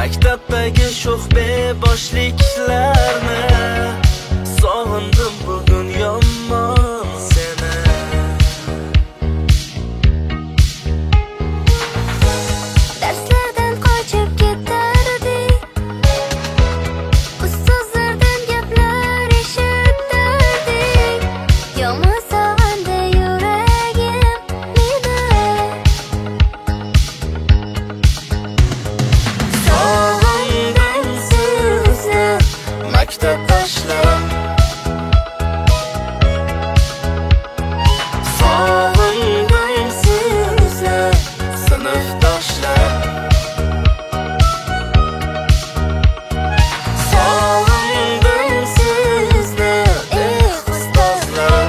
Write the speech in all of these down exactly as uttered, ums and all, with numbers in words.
Maktabdagi sho'x beboshliklarni sog'indim bugun yomon seni. Darslardan qochib ketardik, ustozlardan gaplar eshitardik. Yomon sog'indi yuragim meni. Sog'indim sizni Maktabdoshlar, sog'indim sizni sinfdoshlar, sog'indim sizni eh ustozlar,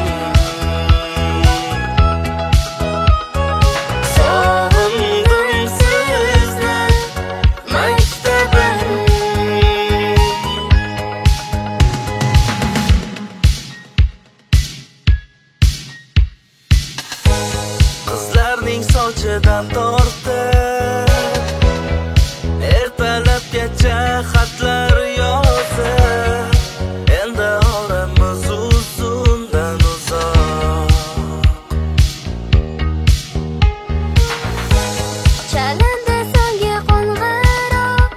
sog'indim sizni maktabim. Qizlarning sochidan tortib ertalabgacha xatlar yozib, endi oramiz uzundan uzoq. chalindi so'nggi qo'ng'iroq.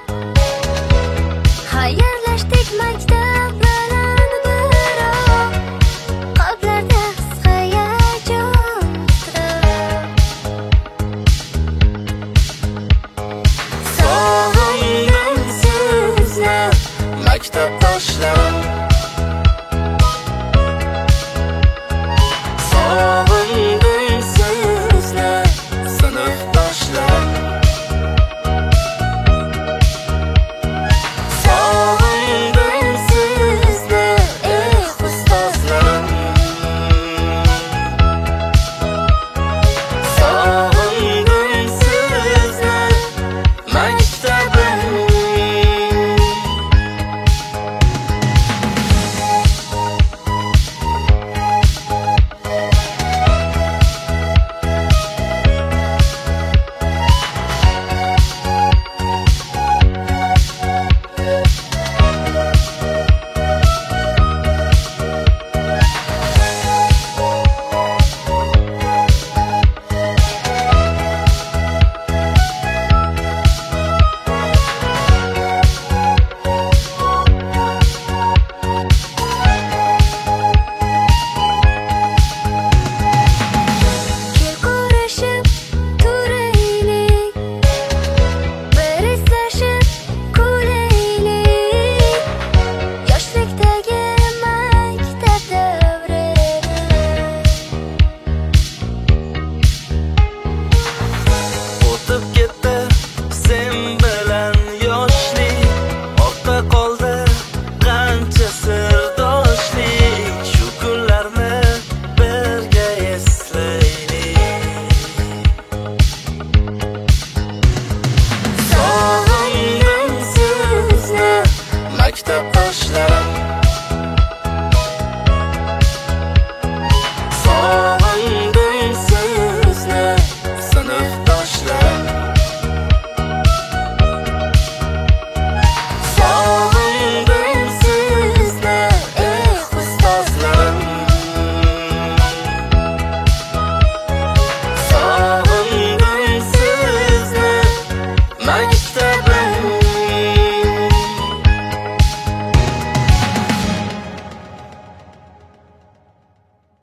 Xayrlashdik maktab bilan biroq. Qalblarda his-hayajon titrab. Sog'indim sizni maktabdoshlar,